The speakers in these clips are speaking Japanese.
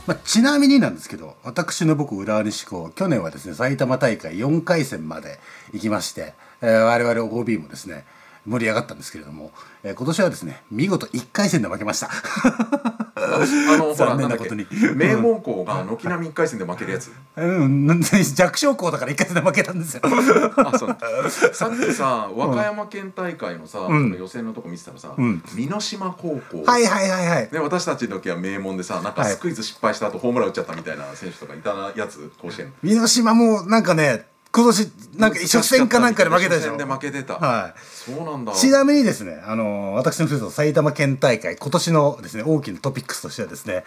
ちなみになんですけど、私の僕浦和西高、去年はですね埼玉大会4回戦まで行きまして、我々 OB もですね盛り上がったんですけれども、今年はですね見事1回戦で負けました残念なことに名門校が軒並み1回戦で負けるやつ弱小校だから1回戦で負けたんですよそうさっきさ和歌山県大会のさ、予選のとこ見てたらさ、美濃島高校、 はいはいはいはい、 で私たちの時は名門でさ、なんかスクイズ失敗した後ホームラン打っちゃったみたいな選手とかいたやつ、甲子園美濃島もなんかね今年なんか初戦かなんかで負けたでしょ。 初戦で負けてた。 はい。 そうなんだ。 ちなみにですね、私のふるさと埼玉県大会、今年のですね大きなトピックスとしてはですね、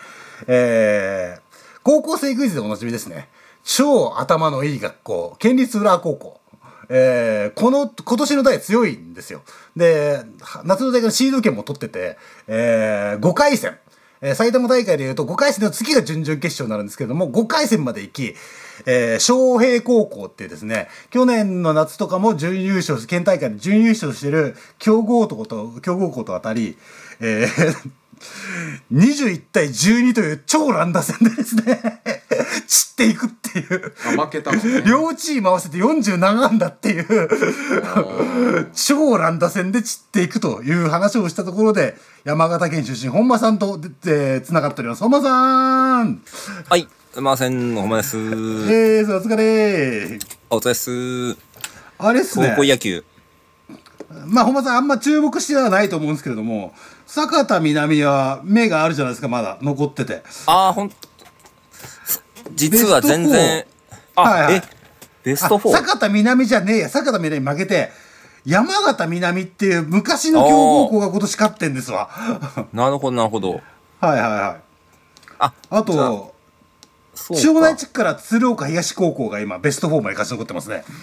高校生クイズでおなじみですね。超頭のいい学校、県立浦和高校。今年の代強いんですよ。で、夏の大会のシード権も取ってて、5回戦。埼玉大会でいうと5回戦の次が準々決勝になるんですけれども、5回戦まで行き、昌平高校っていうですね、去年の夏とかも準優勝、県大会で準優勝してる強豪校と当たり、21対12という超乱打戦でですね散っていくっていう負けたのね両チーム合わせて47安打っていう超乱打戦で散っていくという話をしたところで、山形県出身本間さんとつながっております。本間さん、 はい、すいません、本間です。 お疲れ。 お疲れっす。 あれっすね、 高校野球、 本間さんあんま注目してはないと思うんですけれども、酒田南は目があるじゃないですか、まだ残ってて。 実は全然ベスト4、 酒田南じゃねえや、酒田南負けて山形南っていう昔の強豪校が今年勝ってんですわなるほどなるほど。 はいはいはい。あと庄内地区から鶴岡東高校が今ベスト4まで勝ち残ってますね。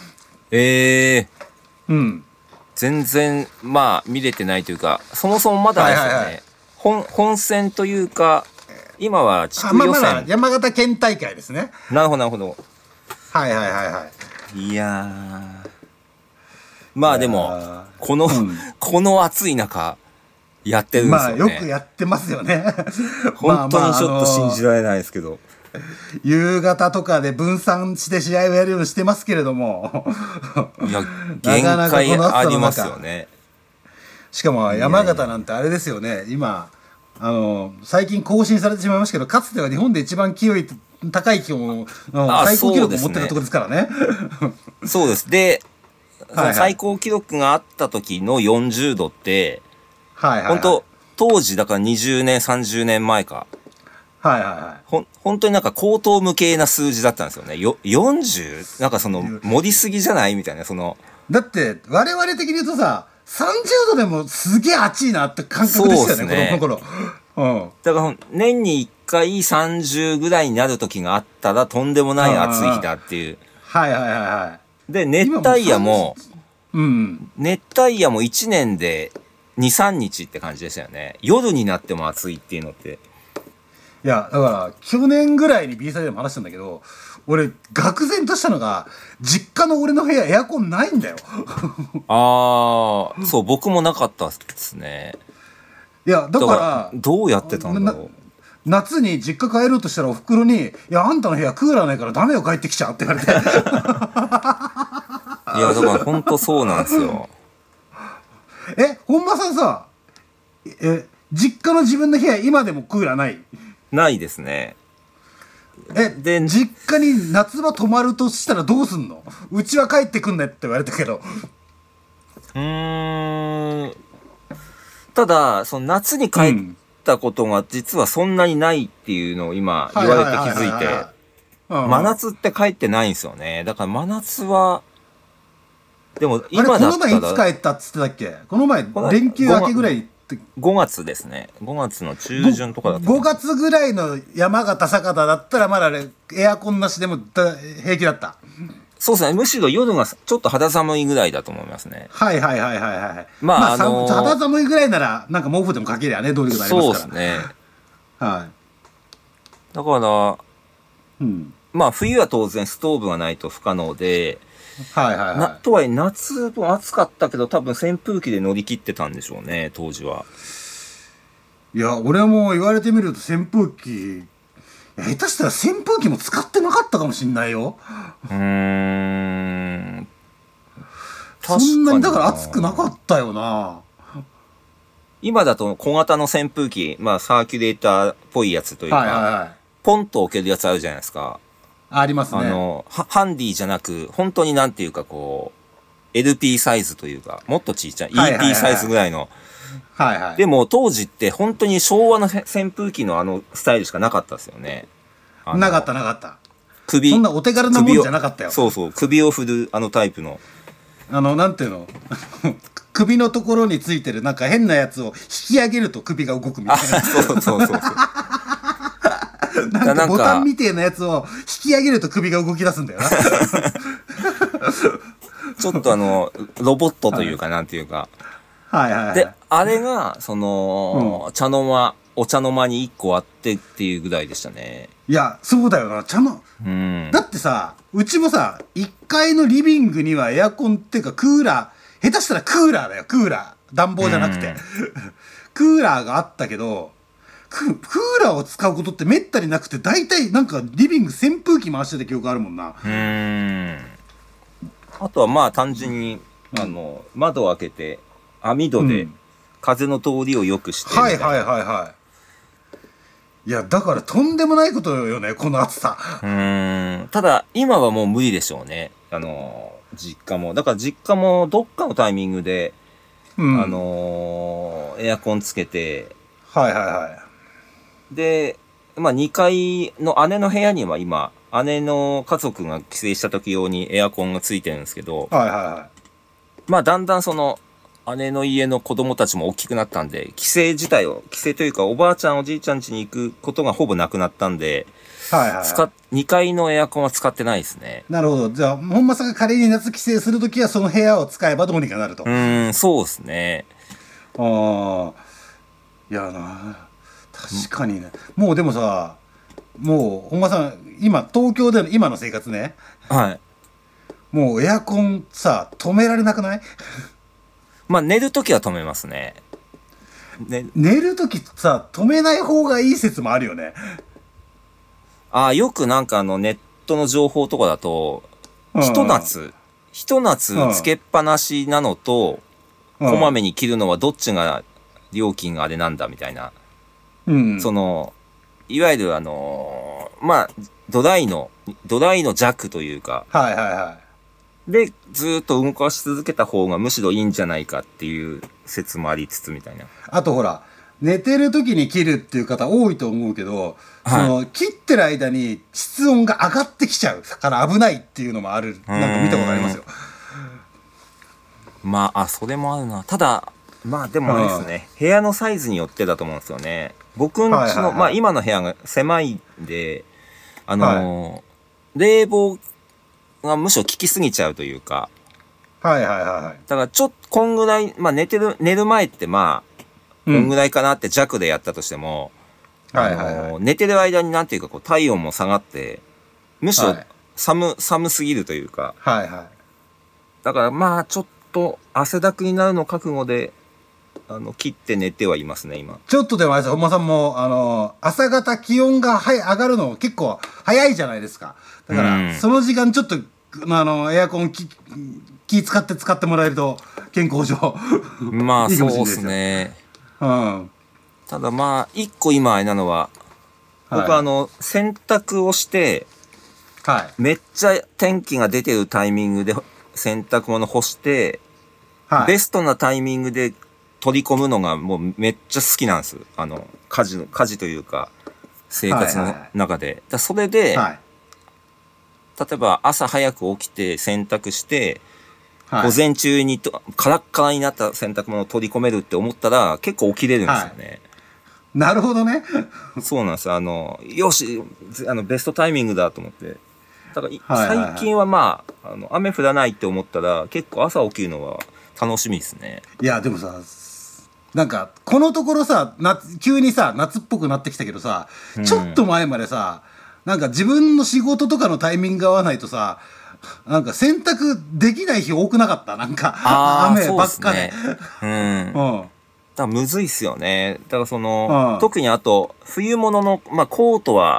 全然見れてないというか、そもそもまだですよね、本戦というか今は地区予選、 山形県大会ですね。 なるほどなるほど。 はいはいはいはい。 いやでもこの暑い中やってるんですよね。 よくやってますよね本当にちょっと信じられないですけど、 夕方とかで分散して試合をやるようにしてますけれどもいや限界ありますよね。 しかも山形なんてあれですよね、今最近更新されてしまいましたけど、かつては日本で一番高い気温の最高記録を持ってたところですからね。 そうです。で、その最高記録があった時の40度って、本当当時だから20年30年前か、本当になんか高等無形な数字だったんですよね。40? なんか盛りすぎじゃないみたいな。 だって我々的に言うとさ、30度でもすげえ暑いなって感覚でしたよね、この頃。 だから年に1回30ぐらいになる時があったらとんでもない暑い日だっていう。で熱帯夜も1年で 2,3 日って感じでしたよね。夜になっても暑いっていうのって。 いやだから去年ぐらいに B サイドでも話したんだけど、俺愕然としたのが実家の俺の部屋エアコンないんだよそう、僕もなかったですね。 いやだからどうやってたんだろう。 夏に実家帰ろうとしたらおふくろに「いやあんたの部屋クーラーないからダメよ帰ってきちゃ」って言われていやだから本当そうなんですよ本間さんさ、実家の自分の部屋今でもクーラーないですね。 で実家に夏場泊まるとしたらどうすんの？うちは帰ってくんねって言われたけど。 ただ夏に帰ったことが実はそんなにないっていうのを今言われて気づいて、真夏って帰ってないんですよね。だから真夏はでも今だったら、この前いつ帰ったっつってたっけ？この前連休明けぐらい 5月ですね。5月の中旬とかだった。 5月ぐらいの山形酒田だったらまだエアコンなしでも平気だった。 そうですね。むしろ夜がちょっと肌寒いぐらいだと思いますね。 肌寒いぐらいならなんか毛布でもかけりゃね、どうにかなりますから。 そうですね。だから冬は当然ストーブがないと不可能で、とはいえ夏も暑かったけど多分扇風機で乗り切ってたんでしょうね、当時は。 いや俺も言われてみると扇風機下手したら扇風機も使ってなかったかもしんないよ。そんなにだから暑くなかったよな。 今だと小型の扇風機、まあサーキュレーターっぽいやつというか、ポンと置けるやつあるじゃないですか。 ありますね。 ハンディじゃなく、本当になんていうかこう、LP サイズというか、もっと小さい、EP サイズぐらいの。でも当時って本当に昭和の扇風機のスタイルしかなかったですよね。 なかった。そんなお手軽なもんじゃなかったよ。 そうそう、首を振るタイプの。 なんていうの首のところについてるなんか変なやつを引き上げると首が動くみたいな。 そう。 なんかボタンみてえなやつを引き上げると首が動き出すんだよな。 ちょっとロボットというかなんていうか。で、あれが、お茶の間に1個あってっていうぐらいでしたね。 いや、そうだよな、だってさ、うちもさ、1階のリビングにはエアコンっていうかクーラー、下手したらクーラーだよ、クーラー。暖房じゃなくて。クーラーがあったけど、クーラーを使うことってめったになくて、大体なんかリビング扇風機回してた記憶あるもんな。 あとはまあ単純に、窓を開けて、網戸で風の通りを良くして。 いや、だからとんでもないことよね、この暑さ。 ただ、今はもう無理でしょうね。実家も。だから実家もどっかのタイミングで、エアコンつけて、で、まあ2階の姉の部屋には今、姉の家族が帰省した時用にエアコンがついてるんですけど、まあだんだん姉の家の子供たちも大きくなったんで、帰省というかおばあちゃんおじいちゃん家に行くことがほぼなくなったんで、2階のエアコンは使ってないですね。 なるほど。じゃあ、本間さんが仮に夏帰省するときはその部屋を使えばどうにかなると。 そうですね。 いやな、確かにね。もうでもさ、もう本間さん、今、東京での今の生活ね。もうエアコンさ、止められなくない？ まあ寝るときは止めますね。 寝るときさ、止めない方がいい説もあるよね。 よくなんかネットの情報とかだと、ひと夏つけっぱなしなのと、こまめに切るのはどっちが料金があれなんだみたいな。いわゆるまあ、土台の弱というか、で、ずーっと動かし続けた方がむしろいいんじゃないかっていう説もありつつみたいな。 あとほら、寝てる時に切るっていう方多いと思うけど、切ってる間に室温が上がってきちゃうから危ないっていうのもある。なんか見たことありますよ。 まあ、それもあるな。ただ、まあでもあれですね、部屋のサイズによってだと思うんですよね。僕んちの、まあ今の部屋が狭いんで、冷房がむしろ効きすぎちゃうというか。だからちょっとこんぐらい、まあ寝る前ってまあ、こんぐらいかなって弱でやったとしても、寝てる間になんていうかこう体温も下がって、むしろ寒すぎるというか。だからまあちょっと汗だくになるの覚悟で、切って寝てはいますね、今。 ちょっとでもあれです、本間さんも、朝方気温が上がるの結構早いじゃないですか。だから、その時間ちょっと、エアコン気使ってもらえると、健康上。 まあ、そうですね。ただまあ、一個今あれなのは、僕洗濯をして、めっちゃ天気が出てるタイミングで洗濯物干して、ベストなタイミングで取り込むのがもうめっちゃ好きなんです。家事というか、生活の中で。それで、例えば朝早く起きて洗濯して、午前中にカラッカラになった洗濯物を取り込めるって思ったら結構起きれるんですよね。 なるほどね。 そうなんです。よし、ベストタイミングだと思って。だから最近はまあ、雨降らないって思ったら結構朝起きるのは楽しみですね。 いや、でもさ、なんか、このところさ、急にさ、夏っぽくなってきたけどさ、ちょっと前までさ、なんか自分の仕事とかのタイミングが合わないとさ、なんか洗濯できない日多くなかった？なんか、雨ばっかで。 だからむずいっすよね。だから特にあと、冬物の、まあコート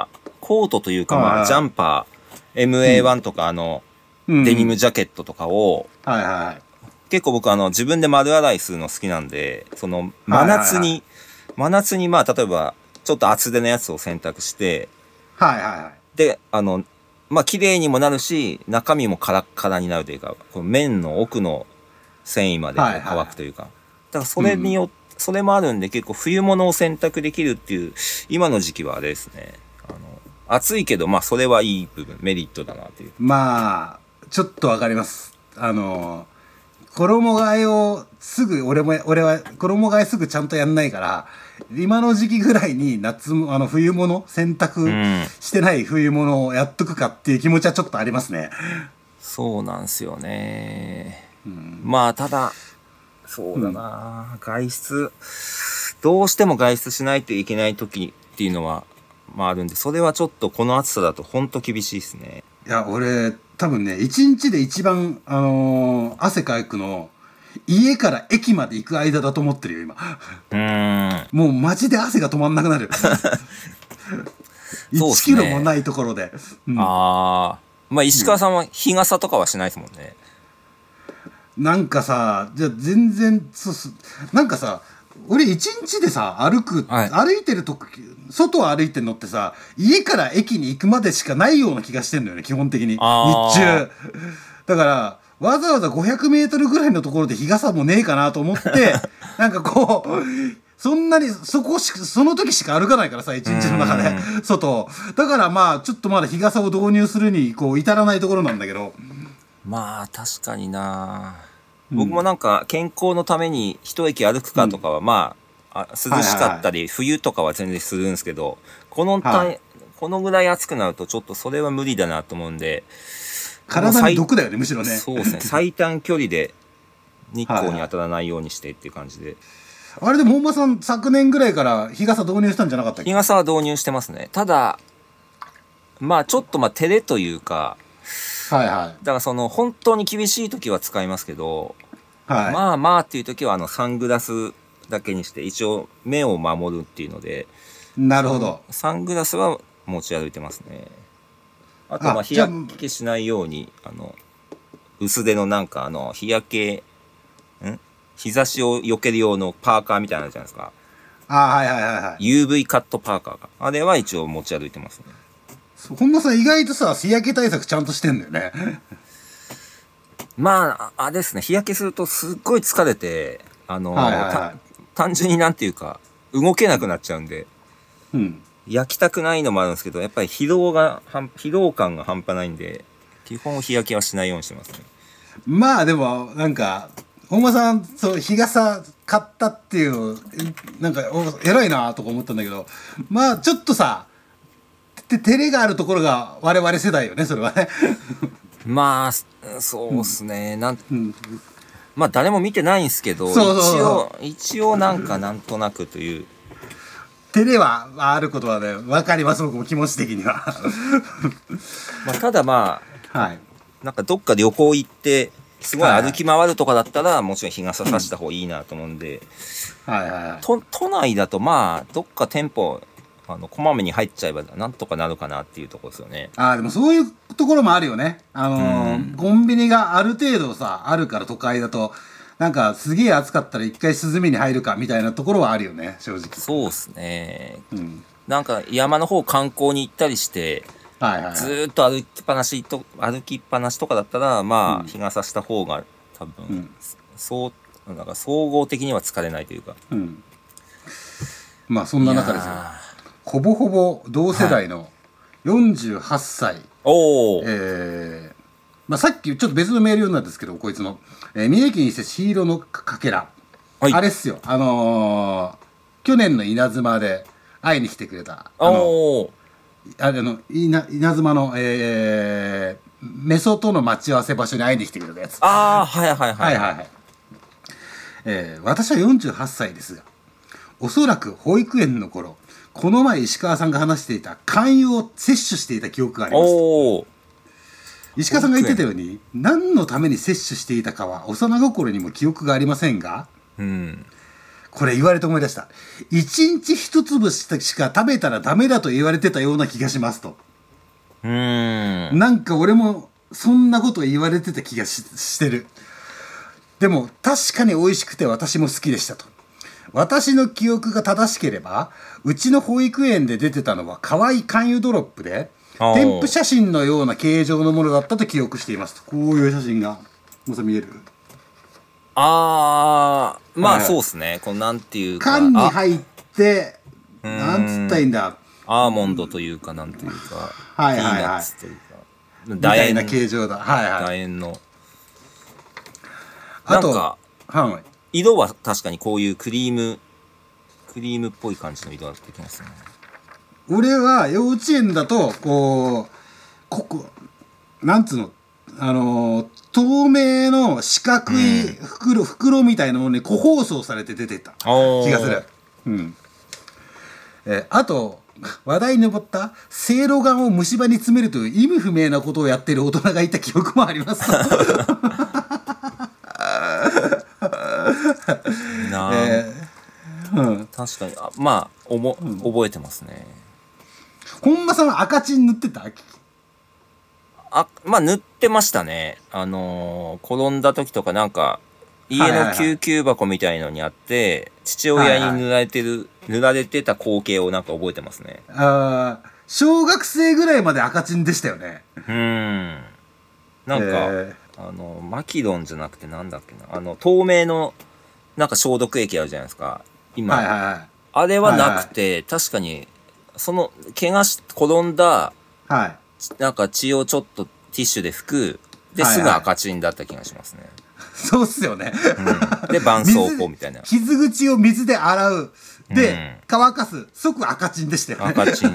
コートというか、まあ、ジャンパー、MA1 とかデニムジャケットとかを、結構僕自分で丸洗いするの好きなんで、その真夏にまあ例えばちょっと厚手のやつを選択して、でまあ綺麗にもなるし中身もカラッカラになるというか、この面の奥の繊維まで乾くというか、だからそれによって、それもあるんで結構冬物を選択できるっていう今の時期はあれですね。暑いけどまあそれはいい部分メリットだなっていう。 まあちょっとわかります。衣替えをすぐ俺は衣替えすぐちゃんとやんないから、今の時期ぐらいに冬物洗濯してない冬物をやっとくかっていう気持ちはちょっとありますね。 そうなんすよね。まあただそうだな、外出どうしても外出しないといけない時っていうのはまああるんで、それはちょっとこの暑さだと本当厳しいですね。 いや俺多分ね一日で一番汗かくの家から駅まで行く間だと思ってるよ今。もうマジで汗が止まんなくなる。1キロもないところで。 まあ石川さんは日傘とかはしないですもんね。 なんかさ、じゃあ全然なんかさ、俺一日でさ歩いてると外を歩いてるのってさ、家から駅に行くまでしかないような気がしてんのよね基本的に日中。だからわざわざ500メートルぐらいのところで日傘もねえかなと思ってなんかこうそんなにその時しか歩かないからさ一日の中で外だからまあちょっとまだ日傘を導入するにこう至らないところなんだけど。 まあ確かにな、僕もなんか健康のために一駅歩くかとかはまあ、涼しかったり冬とかは全然するんですけど、このぐらい暑くなるとちょっとそれは無理だなと思うんで、 体に毒だよねむしろね。 そうですね最短距離で日光に当たらないようにしてっていう感じで。 あれでも本間さん昨年ぐらいから日傘導入したんじゃなかったっけ？ 日傘は導入してますね。ただまあちょっと照れというか、だからその本当に厳しい時は使いますけど、まあっていう時はサングラスだけにして一応目を守るっていうので。 なるほど。 サングラスは持ち歩いてますね。あとまあ日焼けしないように薄手のなんか日焼け日差しを避ける用のパーカーみたいなのあるじゃないですか。UV カットパーカーがあれは一応持ち歩いてますね。 本間さん意外とさ日焼け対策ちゃんとしてんだよね。 まああれですね、日焼けするとすっごい疲れて単純になんていうか動けなくなっちゃうんで、焼きたくないのもあるんですけど、やっぱり疲労感が半端ないんで基本日焼けはしないようにしてますね。 まあでもなんか本間さん日傘買ったっていうなんか偉いなとか思ったんだけど、まあちょっとさ照れがあるところが我々世代よねそれはね。 まあそうっすね、まあ誰も見てないんですけど、一応なんとなくという照れはあることはね分かります僕も気持ち的には。 まあただまあ、なんかどっか旅行行ってすごい歩き回るとかだったらもちろん日傘さした方がいいなと思うんで、都内だとまあどっか店舗こまめに入っちゃえばなんとかなるかなっていうところですよね。 でもそういうところもあるよね。コンビニがある程度さあるから都会だとなんかすげえ暑かったら一回涼みに入るかみたいなところはあるよね正直。 そうっすね、なんか山の方観光に行ったりして、ずーっと歩きっぱなしとかだったらまあ日傘した方が多分、なんか総合的には疲れないというか、 まあそんな中ですよ、ほぼほぼ同世代の48歳、まあ、さっきちょっと別のメール読んだんですけどこいつの、三重県伊勢シーロのかけら、あれっすよ去年の稲妻で会いに来てくれた稲妻の、メソとの待ち合わせ場所に会いに来てくれたやつ。私は48歳ですがおそらく保育園の頃この前石川さんが話していた肝油を摂取していた記憶があります。石川さんが言ってたように何のために摂取していたかは幼心にも記憶がありませんが、 これ言われて思い出した。一日一粒しか食べたらダメだと言われてたような気がしますと。なんか俺もそんなこと言われてた気がしてる。でも確かに美味しくて私も好きでしたと。私の記憶が正しければ、うちの保育園で出てたのは可愛い肝油ドロップで、添付写真のような形状のものだったと記憶していますと。こういう写真がもうさ見える。 まあそうですね。このなんていうか。 缶に入って、なんつったらいいんだ。 アーモンドというかなんというか。 はいはいはい。 ピーナッツというか。 みたいな形状だ。はいはい。 楕円の。 あと、 はい、色は確かにこういうクリームっぽい感じの色ができますね。 俺は幼稚園だと、なんつうの、透明の四角い袋みたいなものに個包装されて出てた気がする。あと、話題に上ったせいろがんを虫歯に詰めるという意味不明なことをやっている大人がいた記憶もあります。 確かにまあ覚えてますね。 本間さんは赤チン塗ってた？ まあ塗ってましたね。転んだ時とかなんか家の救急箱みたいのにあって、父親に塗られてた光景をなんか覚えてますね。 小学生ぐらいまで赤チンでしたよね。 なんか、マキドンじゃなくてなんだっけな、透明のなんか消毒液あるじゃないですか今、あれはなくて、確かにその転んだ、なんか血をちょっとティッシュで拭くですぐ赤チンだった気がしますね。 そうっすよね。 で絆創膏みたいな。 傷口を水で洗う。で、乾かす。即赤チンでしたよね。 赤チン。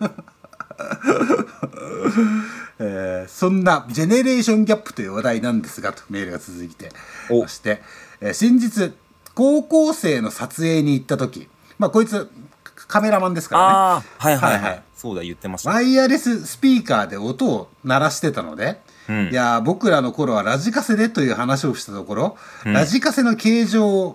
そんなジェネレーションギャップという話題なんですがとメールが続いてまして、先日高校生の撮影に行った時、こいつカメラマンですからね。 そうだ言ってました。 ワイヤレススピーカーで音を鳴らしてたので、いや僕らの頃はラジカセでという話をしたところ、ラジカセの形状を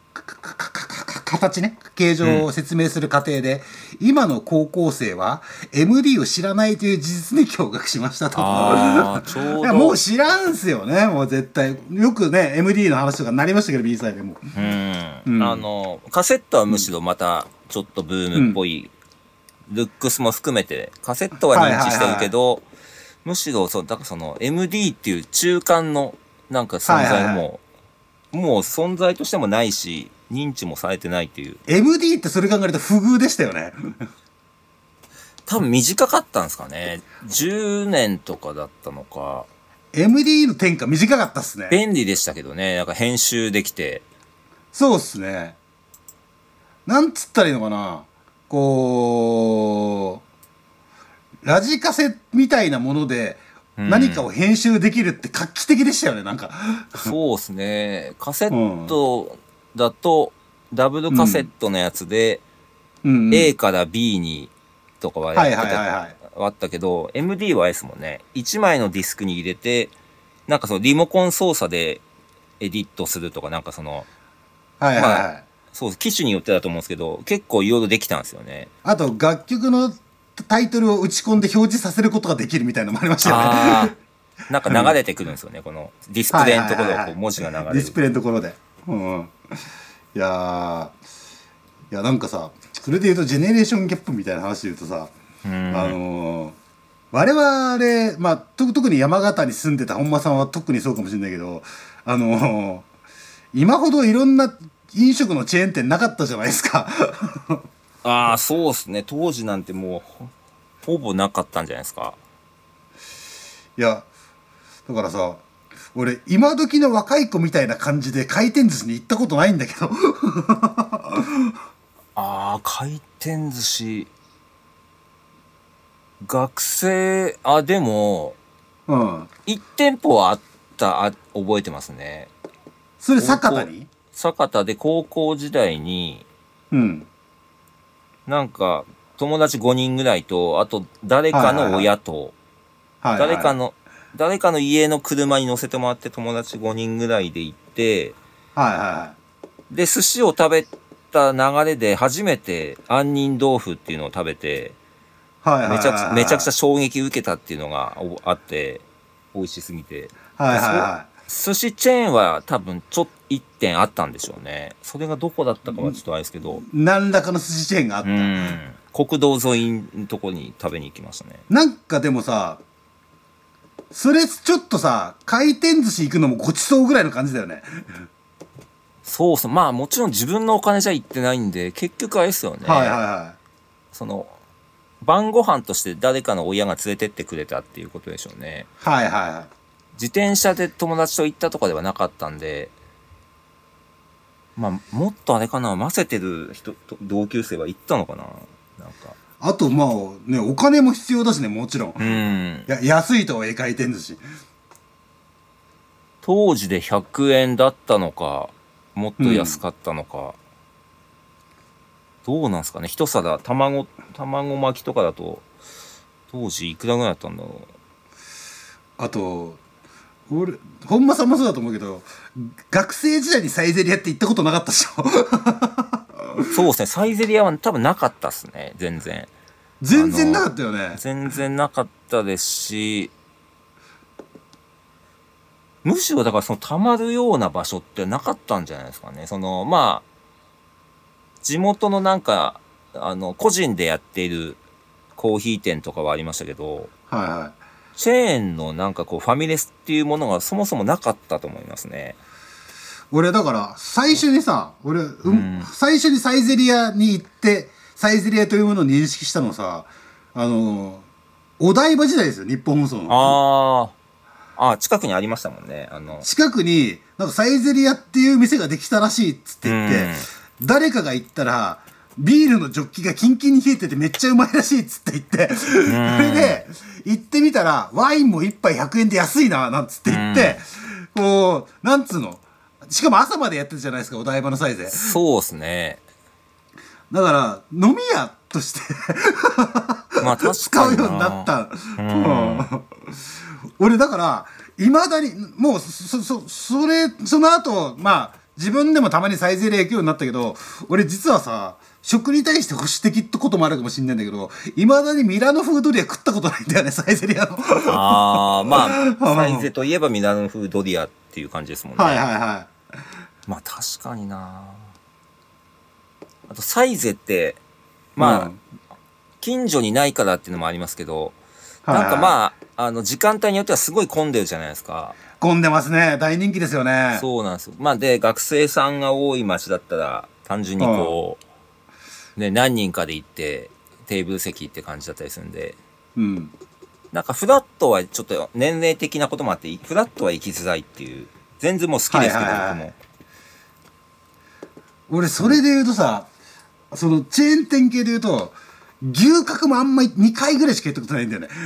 形状を説明する過程で、今の高校生は MD を知らないという事実に驚愕しましたと。 ちょうどもう知らんすよね。もう絶対よくね MD の話とかなりましたけど B サイでも。 カセットはむしろまたちょっとブームっぽい、ルックスも含めてカセットは認知してるけど、むしろだからその MD っていう中間のなんか存在も、もう存在としてもないし認知もされてないっていう。 MD ってそれ考えると不遇でしたよね。 多分短かったんですかね。10年とかだったのか。 MD の転換短かったっすね。 便利でしたけどね。なんか編集できて。 そうっすね。なんつったらいいのかな、ラジカセみたいなもので何かを編集できるって画期的でしたよね。なんかそうっすね。カセットだとダブルカセットのやつで A から B にとかはあったけど、 MD はあれですもんね。1枚のディスクに入れてなんかそのリモコン操作でエディットするとか、なんかそのそう機種によってだと思うんですけど、結構いろいろできたんですよね。 あと楽曲のタイトルを打ち込んで表示させることができるみたいなのもありましたよね。 なんか流れてくるんですよね、このディスプレイのところで文字が流れる。 ディスプレイのところで。いやなんかさ、それで言うとジェネレーションギャップみたいな話で言うとさ、我々、特に山形に住んでた本間さんは特にそうかもしれないけど、今ほどいろんな飲食のチェーン店なかったじゃないですか。 そうっすね。当時なんてもうほぼなかったんじゃないですか。 いやだからさ、俺今時の若い子みたいな感じで回転寿司に行ったことないんだけど。 回転寿司学生でも1店舗はあった覚えてますね。 それ酒田で高校時代になんか友達5人ぐらいと、あと誰かの親と、誰かの家の車に乗せてもらって友達5人ぐらいで行って、 で、寿司を食べた流れで初めて杏仁豆腐っていうのを食べて、めちゃくちゃ衝撃受けたっていうのがあって、美味しすぎて。寿司チェーンは多分1店あったんでしょうね。それがどこだったかはちょっとあれですけど。 何らかの寿司チェーンがあった。 国道沿いのとこに食べに行きましたね。 なんかでもさ、それちょっとさ、回転寿司行くのもごちそうぐらいの感じだよね。 そうそう。まあもちろん自分のお金じゃ行ってないんで、結局あれですよね。その、晩ご飯として誰かの親が連れてってくれたっていうことでしょうね。自転車で友達と行ったとかではなかったんで、まあ、もっとあれかな、混ぜてる人、同級生は行ったのかな、なんか。 あと、まあ、ね、お金も必要だしね、もちろん。安いとはいえ回転寿司。 当時で100円だったのか、もっと安かったのか。どうなんすかね、一皿、卵巻きとかだと、当時いくらぐらいだったんだろう。 あと、俺、本間さんもそうだと思うけど、学生時代にサイゼリヤって行ったことなかったでしょ。 そうですね、サイゼリヤは多分なかったっすね、全然。 全然なかったよね。 全然なかったですし、むしろだからその溜まるような場所ってなかったんじゃないですかね。その、まあ、地元のなんか、個人でやっているコーヒー店とかはありましたけど、チェーンのなんかこうファミレスっていうものがそもそもなかったと思いますね。 俺だから最初にさ、最初にサイゼリヤに行ってサイゼリヤというものを認識したのさ、お台場時代ですよ、日本放送の。 近くにありましたもんね。 近くになんかサイゼリヤっていう店ができたらしいっつって言って、誰かが行ったらビールのジョッキがキンキンに冷えててめっちゃうまいらしいっつって言って、それで行ってみたらワインも1杯100円で安いななんつって言って、こうなんつうの、しかも朝までやってるじゃないですか、お台場のサイゼ。 そうですね。 だから飲み屋としてまあ確かに使うようになった。俺だからいまだにもうその後、まあ自分でもたまにサイゼリヤ行くようになったけど、俺実はさ、食に対して保守的ってこともあるかもしれないんだけど、いまだにミラノ風ドリア食ったことないんだよね、サイゼリヤの。 まあサイゼといえばミラノ風ドリアっていう感じですもんね。まあ確かにな。あとサイゼってまあ、近所にないからっていうのもありますけど、なんかまあ時間帯によってはすごい混んでるじゃないですか。 混んでますね。大人気ですよね。 そうなんですよ。まあで学生さんが多い街だったら単純にこう、ね、何人かで行ってテーブル席って感じだったりするんで、なんかフラットはちょっと年齢的なこともあってフラットは行きづらいっていう、全然もう好きですけど、僕も。 俺それで言うとさ、そのチェーン店系で言うと牛角もあんまり2回ぐらいしか行ったことないんだよね。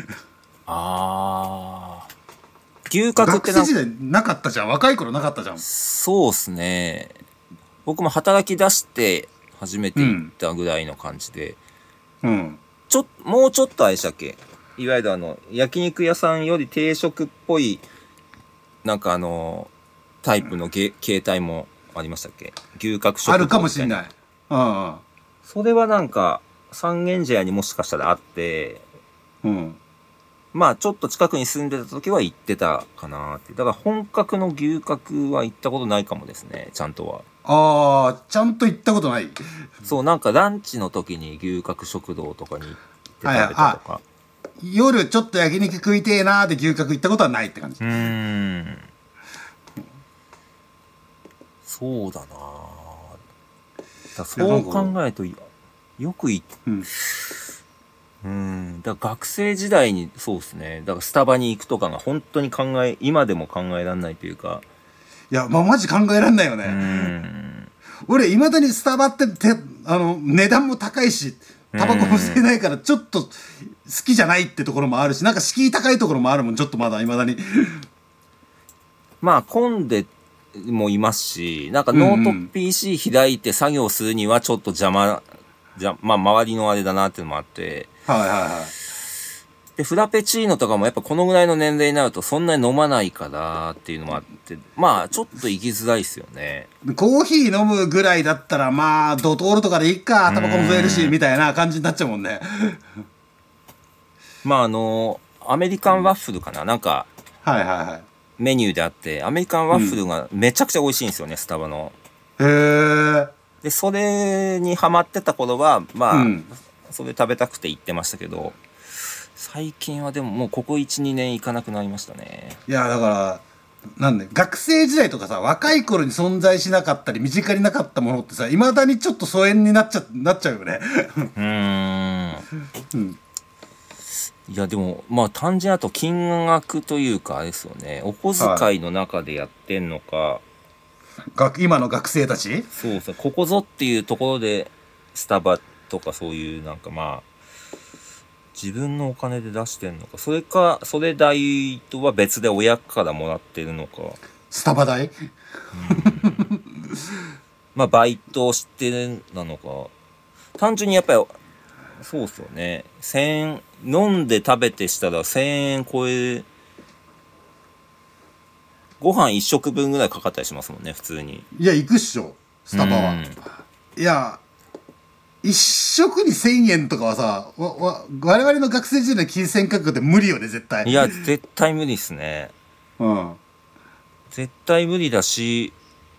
牛角って学生時代なかったじゃん。若い頃なかったじゃん。 そうっすね。僕も働き出して初めて行ったぐらいの感じで、もうちょっとあれでしたっけ、いわゆる焼肉屋さんより定食っぽいなんかタイプの形態もありましたっけ、牛角食堂みたいな。 あるかもしれない。 それはなんか三軒茶屋にもしかしたらあって、まあちょっと近くに住んでた時は行ってたかなって。だから本格の牛角は行ったことないかもですね、ちゃんとは。 ちゃんと行ったことない。 そう、なんかランチの時に牛角食堂とかに行って食べたとか。 夜ちょっと焼肉食いてえなーで牛角行ったことはないって感じ。 そうだな。そう考えるとよくだから学生時代にそうですね。だからスタバに行くとかが本当に今でも考えられないというか。 いや、マジ考えられないよね。俺いまだにスタバって値段も高いし、タバコも吸えないからちょっと好きじゃないってところもあるし、なんか敷居高いところもあるもん、ちょっとまだいまだに。 まあ混んでもいますし、なんかノート PC 開いて作業するにはちょっとまあ周りのあれだなっていうのもあって、ででフラペチーノとかもやっぱこのぐらいの年齢になるとそんなに飲まないからっていうのもあって、まあちょっと行きづらいですよね。 コーヒー飲むぐらいだったらまあドトールとかでいっか、タバコも吸えるしみたいな感じになっちゃうもんね。 まあアメリカンワッフルかな、なんかはいはいはいメニューであって、アメリカンワッフルがめちゃくちゃ美味しいんですよね、スタバの。 へえ。 でそれにハマってた頃はまあ、それ食べたくて行ってましたけど、最近はでももうここ 1,2 年行かなくなりましたね。 いやだからなんで学生時代とかさ、若い頃に存在しなかったり身近になかったものってさ、いまだにちょっと疎遠になっちゃうよね。 いやでもまあ単純にあと金額というかあれですよね、お小遣いの中でやってんのか、 今の学生たち、 そうそう、ここぞっていうところでスタバとかそういうなんかまあ自分のお金で出してんのか、それかそれ代とは別で親からもらってるのか、 スタバ代、 まあバイトしてなのか、単純にやっぱりそうっすよね、1000円飲んで食べてしたら1000円超え、ご飯1食分ぐらいかかったりしますもんね普通に。 いや行くっしょスタバは。いや一食に1000円とかはさ、我々の学生時代の金銭価格って無理よね絶対。 いや絶対無理っすね。絶対無理だし、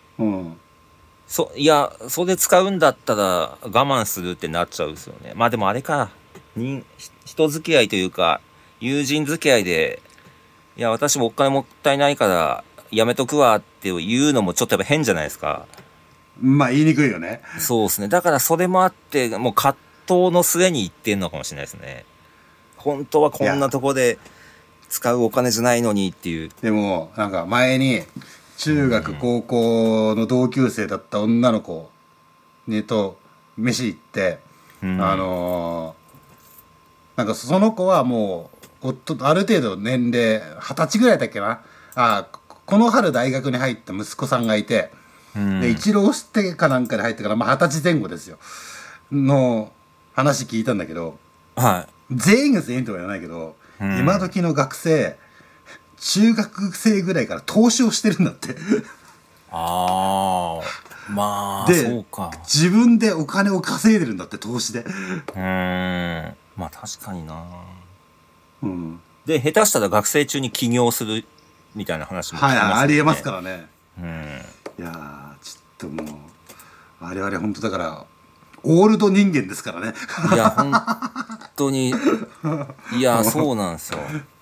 いやそれ使うんだったら我慢するってなっちゃうんですよね。まあでもあれか、人付き合いというか友人付き合いで、いや私もお金もったいないからやめとくわって言うのもちょっとやっぱ変じゃないですか。 まあ言いにくいよね。 そうですね。だからそれもあってもう葛藤の末に言ってんのかもしれないですね。本当はこんなとこで使うお金じゃないのにっていう。 でもなんか前に中学高校の同級生だった女の子にと飯行って、なんかその子はもうある程度年齢20歳ぐらいだっけな、この春大学に入った息子さんがいて、で一浪してかなんかで入ってから、まあ、20歳前後ですよの話聞いたんだけど、全員が全員とは言わないけど、今時の学生中学生ぐらいから投資をしてるんだって。 まあでそうか、 自分でお金を稼いでるんだって、投資で。 まあ確かにな。で下手したら学生中に起業するみたいな話も聞きますよね。 ありえますからね。いやちょっともう我々本当だからオールド人間ですからね。 いや本当にいやそうなんですよ。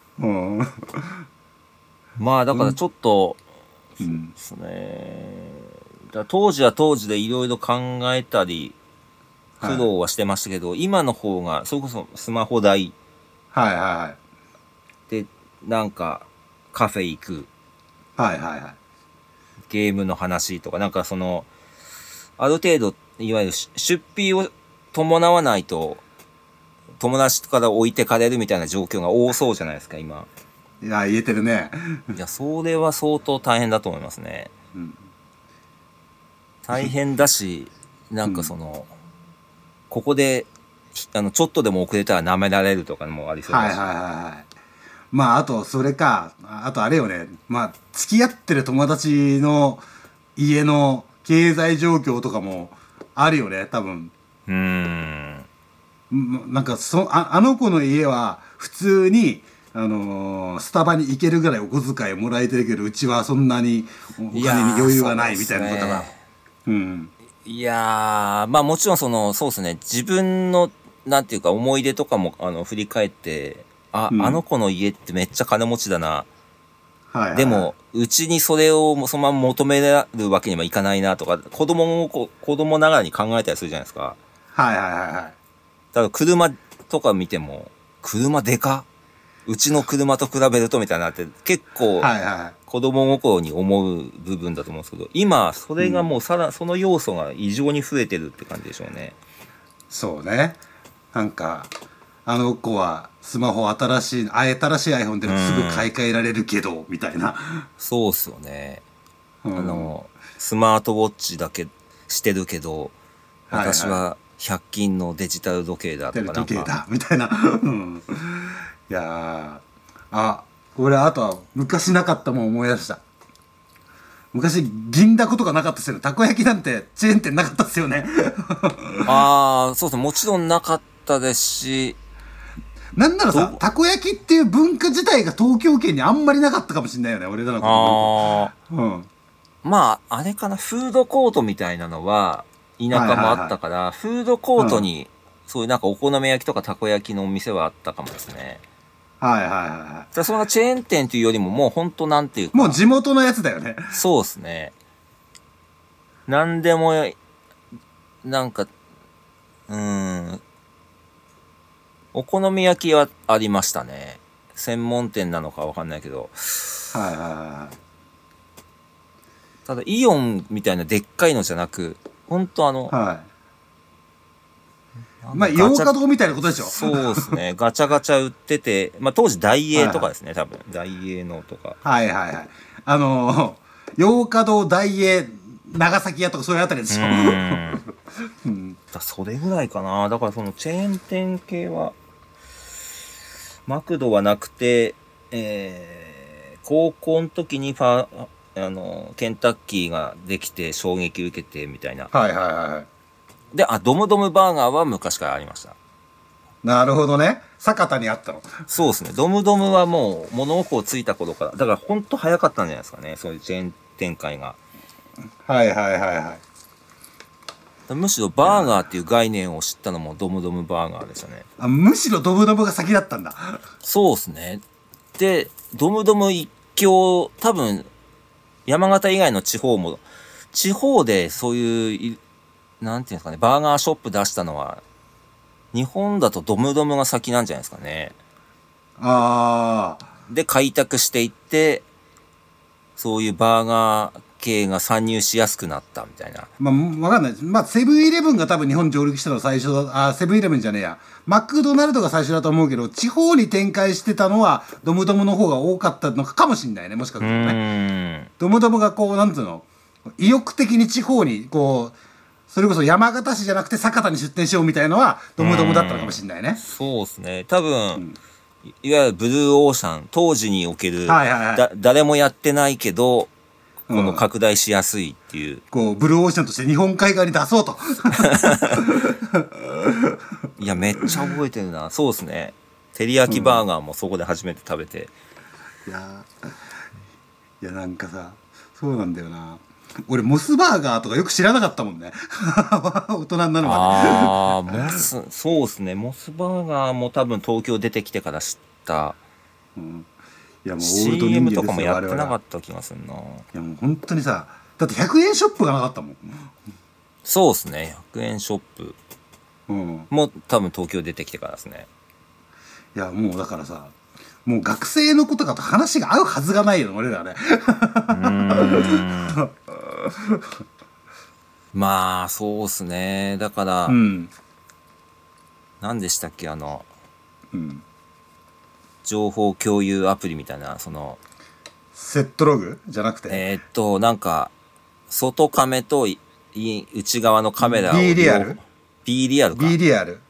まあだからちょっと、ですね。だ当時は当時でいろいろ考えたり苦労はしてましたけど、今の方がそれこそスマホ代でなんかカフェ行く、ゲームの話とか、なんかそのある程度いわゆる出費を伴わないと友達から置いてかれるみたいな状況が多そうじゃないですか今。 いや言えてるね。 いやそれは相当大変だと思いますね。大変だし、なんかその、ここでちょっとでも遅れたら舐められるとかもありそうだし。 まああとそれか、あとあれよね、まあ付き合ってる友達の家の経済状況とかもあるよね多分。なんかあの子の家は普通にスタバに行けるぐらいお小遣いもらえてるけど、うちはそんなにお金に余裕がないみたいなことが。 いやまあもちろんそうですね、自分のなんていうか思い出とかも振り返って、あの子の家ってめっちゃ金持ちだな、でもうちにそれをそのまま求めるわけにはいかないなとか、子供ながらに考えたりするじゃないですか。ただ車とか見ても車でかっ、うちの車と比べるとみたいなって結構子供心に思う部分だと思うんですけど、今それがもうその要素が異常に増えてるって感じでしょうね。 そうね。なんかあの子はスマホ新しい iPhone でもすぐ買い替えられるけどみたいな。 そうっすよね。スマートウォッチだけしてるけど、私は100均のデジタル時計だとかなんか時計だみたいな。 いやー、俺あとは昔なかったもん思い出した。昔銀だことかなかったですよね。たこ焼きなんてチェーン店なかったですよね。 そうですね。もちろんなかったですし、 なんならさ、たこ焼きっていう文化自体が東京圏にあんまりなかったかもしれないよね、俺らの頃。 まあ、あれかな、フードコートみたいなのは、田舎もあったから、フードコートに、そういうなんかお好み焼きとかたこ焼きのお店はあったかもですね。そのチェーン店というよりも、もうほんとなんていうか。 もう地元のやつだよね。 そうですね。なんでも、なんか、お好み焼きはありましたね。専門店なのかわかんないけど。ただ、イオンみたいなでっかいのじゃなく、ほんとまあ、洋華堂みたいなことでしょ。 そうですね。ガチャガチャ売ってて、まあ当時ダイエーとかですね、多分。ダイエーのとか。 洋華堂、ダイエー、長崎屋とかそういうあたりでしょ。 それぐらいかな。だからそのチェーン店系は、マクドはなくて、高校の時にケンタッキーができて衝撃受けてみたいな。で、ドムドムバーガーは昔からありました。 なるほどね。酒田にあったの。 そうですね。ドムドムはもう物心ついた頃から。だからほんと早かったんじゃないですかね。そういうチェーン展開が。むしろバーガーっていう概念を知ったのもドムドムバーガーでしたね。 むしろドムドムが先だったんだ。 そうですね。で、ドムドム一強、多分、山形以外の地方でそういう、なんていうんですかね、バーガーショップ出したのは、日本だとドムドムが先なんじゃないですかね。で、開拓していって、そういうバーガー系が参入しやすくなったみたいな。 わかんない。セブンイレブンが多分日本上陸したの最初だ。セブンイレブンじゃねえや。マクドナルドが最初だと思うけど、地方に展開してたのは、ドムドムの方が多かったのかもしんないね。もしかするとね。ドムドムがなんつうの、意欲的に地方に、それこそ山形市じゃなくて酒田に出店しようみたいのは、ドムドムだったのかもしんないね。 そうですね。多分、いわゆるブルーオーシャン、当時における、誰もやってないけど、拡大しやすいっていう。 ブルーオーシャンとして日本海側に出そうと。 いや、めっちゃ覚えてるな。そうですね。照り焼きバーガーもそこで初めて食べて。 いや、なんかさ、そうなんだよな。俺、モスバーガーとかよく知らなかったもんね。大人になるまで。そうですね。モスバーガーも多分東京出てきてから知った。 いやもうオールド人間ですよ。 CM とかもやってなかった気がするな。いやもう本当にさ、だって100円ショップがなかったもん。 そうですね。100円ショップも多分東京出てきてからですね。 いやもうだからさ、もう学生の子とかと話が合うはずがないよ、俺らね。 まあそうですね。だから、何でしたっけ、情報共有アプリみたいな、 セットログじゃなくて、 なんか外カメと内側のカメラを B リアル B リアルか B リアル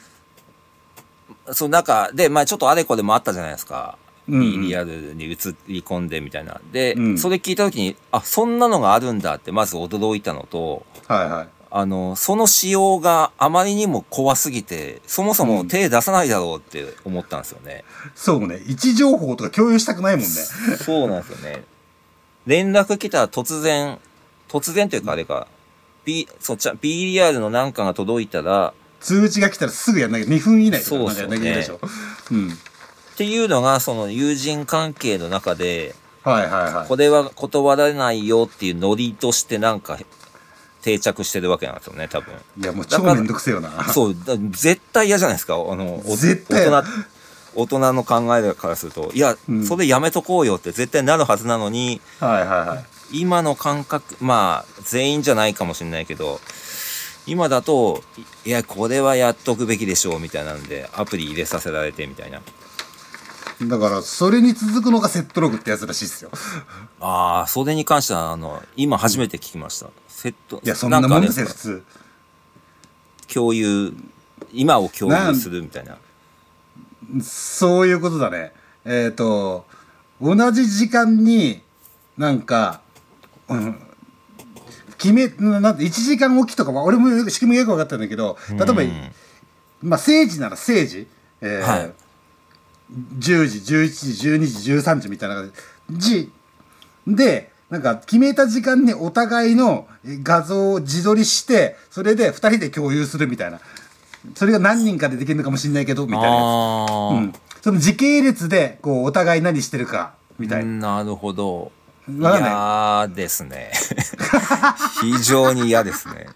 そうなんかで、まあちょっとあれこれもあったじゃないですか。B リアルに映り込んでみたいな。で、それ聞いた時に、そんなのがあるんだってまず驚いたのと、その仕様があまりにも怖すぎて、そもそも手出さないだろうって思ったんですよね。 そうね。位置情報とか共有したくないもんね。 そうなんですよね。連絡来たら突然というかあれか、B リアルのなんかが届いたら、 通知が来たらすぐやんなきゃ、2分以内とかやんなきゃいけないでしょ。 っていうのが、その友人関係の中で、 これは断られないよっていうノリとしてなんか定着してるわけなんですよね、多分。 いや、もう超めんどくせえよな。 そう、絶対嫌じゃないですか。 絶対大人の考えからすると、いや、それやめとこうよって絶対なるはずなのに、今の感覚、まあ、全員じゃないかもしれないけど、今だと、いや、これはやっとくべきでしょうみたいなんで、アプリ入れさせられてみたいな。 だから、それに続くのがセットログってやつらしいっすよ。 それに関しては、今初めて聞きました。セット。 いや、そんなもんですよ、普通。 今を共有するみたいな。 そういうことだね。同じ時間になんか、なんて1時間おきとかは俺も仕組みがよく分かったんだけど、例えば、まあ政治なら政治、はい、10時11時12時13時みたいな感じでなんか決めた時間にお互いの画像を自撮りしてそれで2人で共有するみたいな、それが何人かでできるのかもしれないけどみたいなやつ、その時系列でこうお互い何してるかみたいな。 なるほど。嫌ですね。非常に嫌ですね。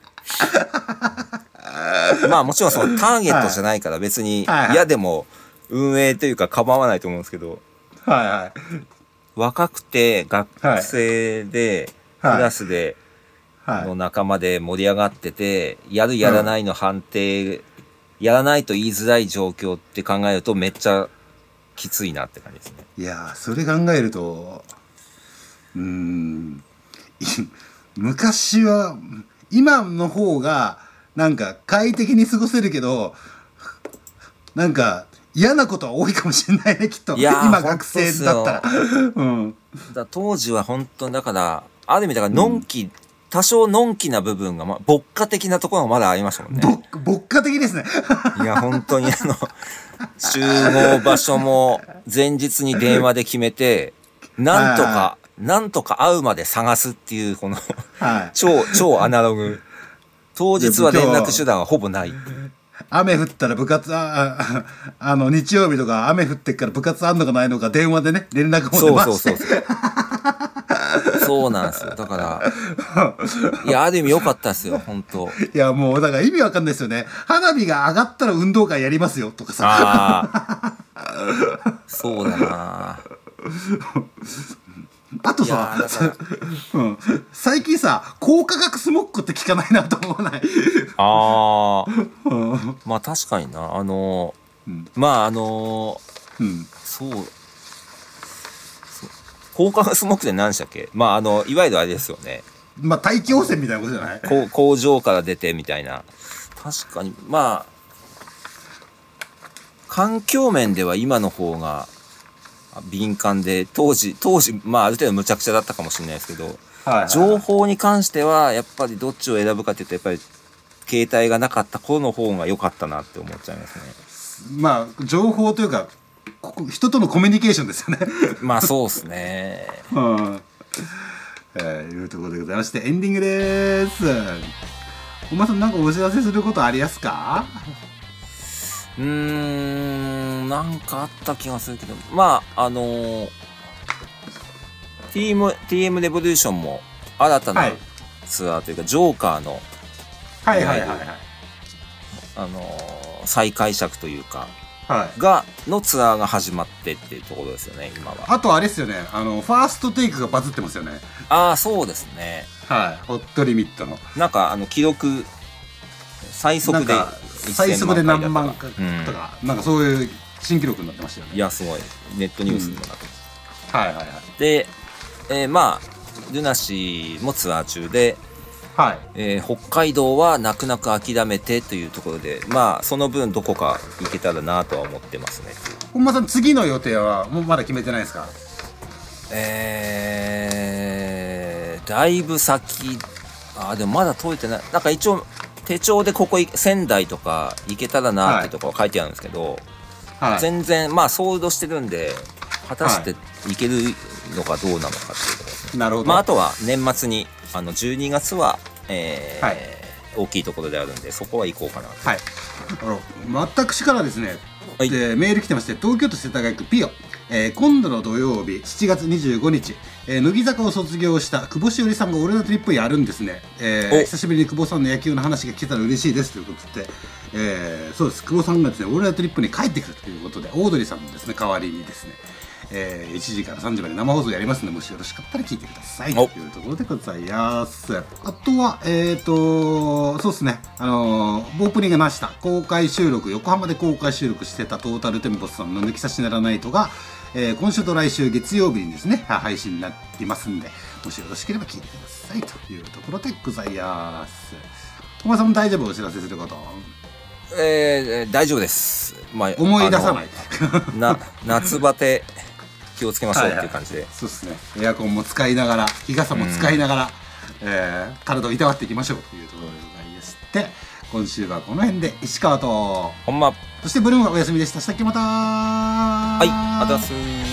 まあもちろんそのターゲットじゃないから別に嫌でも運営というか構わないと思うんですけど、 はいはい、 若くて学生でクラスでの仲間で盛り上がってて、やるやらないの判定、やらないと言いづらい状況って考えるとめっちゃきついなって感じですね。 いやそれ考えると昔は今の方がなんか快適に過ごせるけどなんか嫌なことは多いかもしれないねきっと。今学生だったら、 だ当時は本当にだからある意味だからのんき、多少のんきな部分が、牧歌的なところがまだありましたもんね。 牧歌的ですね。 いや本当に集合場所も前日に電話で決めてなんとか会うまで探すっていうこの、超アナログ。当日は連絡手段はほぼない。 雨降ったら部活日曜日とか雨降ってっから部活あんのかないのか電話でね連絡も出まして。 そうなんですよ。だからいやある意味良かったですよ本当。 いやもうだから意味わかんないですよね。花火が上がったら運動会やりますよとかさ。 そうだな。 あとさ、最近さ高価格スモックって聞かないなと思わない？ まあ確かになそう高価格スモックって何でしたっけ？いわゆるあれですよね。 大気汚染みたいなことじゃない？ 工場から出てみたいな。確かに環境面では今の方が敏感で当時ある程度無茶苦茶だったかもしれないですけど、情報に関してはやっぱりどっちを選ぶかっていうとやっぱり携帯がなかった頃の方が良かったなって思っちゃいますね。情報というか人とのコミュニケーションですよね。 そうですね。 いうところでございましてエンディングです。お前さんなんかお知らせすることありますか？ なんかあった気がするけどTM レボリューションも新たなツアーというか、ジョーカーの再解釈というか、のツアーが始まってっていうところですよね今は。 あとあれですよねファーストテイクがバズってますよね。 そうですね。 ホットリミットのなんか記録最速で何万かとか、なんかそういう新記録になってましたよね。 いやすごいネットニュースにもなってます。で、ルナシーもツアー中で、北海道は泣く泣く諦めてというところでその分どこか行けたらなとは思ってますね。 本間さん次の予定はもうまだ決めてないですか？ だいぶ先でもまだ解いてない。なんか一応手帳でここ仙台とか行けたらなってところ書いてあるんですけど、全然ソールドしてるんで果たして行けるのかどうなのかっていうところですね。 なるほど。 あとは年末に12月は、大きいところであるんでそこは行こうかなと。 私からですね、メール来てまして、東京都世田谷区ピオ、今度の土曜日7月25日、乃木坂を卒業した久保しおりさんがオールナイトニッポンやるんですね。久しぶりに久保さんの野球の話が聞けたら嬉しいですということで、そうです、久保さんがですねオールナイトニッポンに帰ってくるということで、オードリーさんのですね代わりにですね、1時から3時まで生放送やりますので、もしよろしかったら聞いてくださいというところでございます。あとはそうですね、オープニングがなした公開収録、横浜で公開収録してたトータルテンボスさんの抜き差しならないとが、今週と来週月曜日にですね配信になっていますんで、もしよろしければ聞いてくださいというところでございます。小林さんも大丈夫？お知らせすること大丈夫です、 まあ、思い出さない夏バテ気をつけましょうっていう感じで、 そうですね、エアコンも使いながら日傘も使いながら、体をいたわっていきましょうというところでございまして、今週はこの辺で石川とほんまそしてブルーンはお休みでした。したっけまたはい、ありがとうございます。